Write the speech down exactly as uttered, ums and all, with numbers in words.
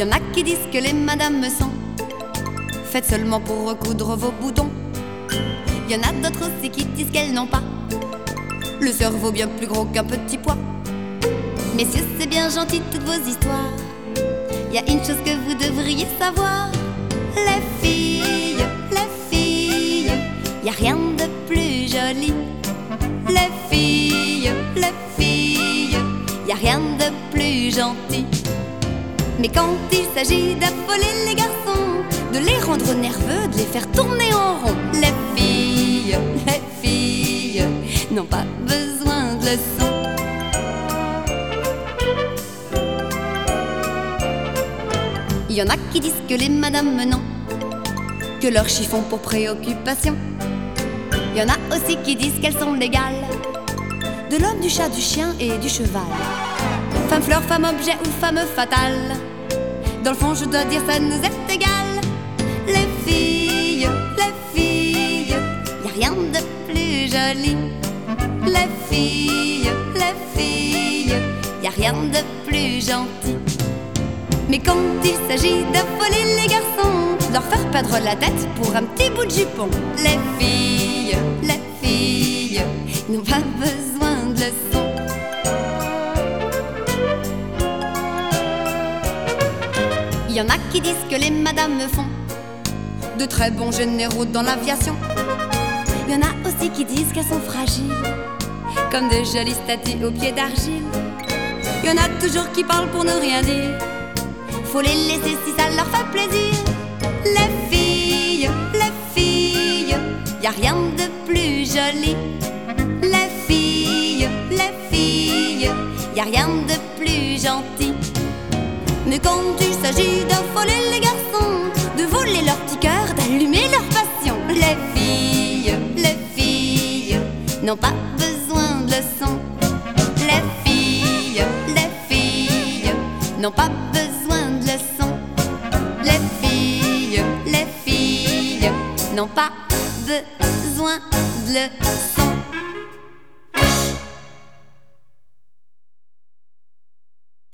Y en a qui disent que les madames sont faites seulement pour recoudre vos boutons. Y en a d'autres aussi qui disent qu'elles n'ont pas le cerveau bien plus gros qu'un petit pois. Messieurs, c'est bien gentil toutes vos histoires. Y a une chose que vous devriez savoir. Les filles, les filles, y a rien de plus joli. Les filles, les filles, y a rien de plus gentil. Mais quand il s'agit d'affoler les garçons, de les rendre nerveux, de les faire tourner en rond, les filles, les filles n'ont pas besoin de leçons. Il y en a qui disent que les madames n'ont que leur chiffon pour préoccupation. Il y en a aussi qui disent qu'elles sont l'égale de l'homme, du chat, du chien et du cheval. Femme fleur, femme objet ou femme fatale, dans le fond je dois dire ça nous est égal. Les filles, les filles, y a rien de plus joli. Les filles, les filles, y a rien de plus gentil. Mais quand il s'agit d'affoler les garçons, de leur faire perdre la tête pour un petit bout de jupon, les filles, les filles n'ont pas besoin de leçons. Il y en a qui disent que les madames font de très bons généraux dans l'aviation. Il y en a aussi qui disent qu'elles sont fragiles, comme de jolies statues aux pieds d'argile. Il y en a toujours qui parlent pour ne rien dire. Faut les laisser si ça leur fait plaisir. Les filles, les filles, y a rien de plus joli. Les filles, les filles, y a rien de plus gentil. Mais quand il s'agit d'affoler les garçons, de voler leur petit cœur, d'allumer leur passion, les filles, les filles n'ont pas besoin de leçons. Les filles, les filles n'ont pas besoin de leçons. Les filles, les filles n'ont pas besoin de leçons.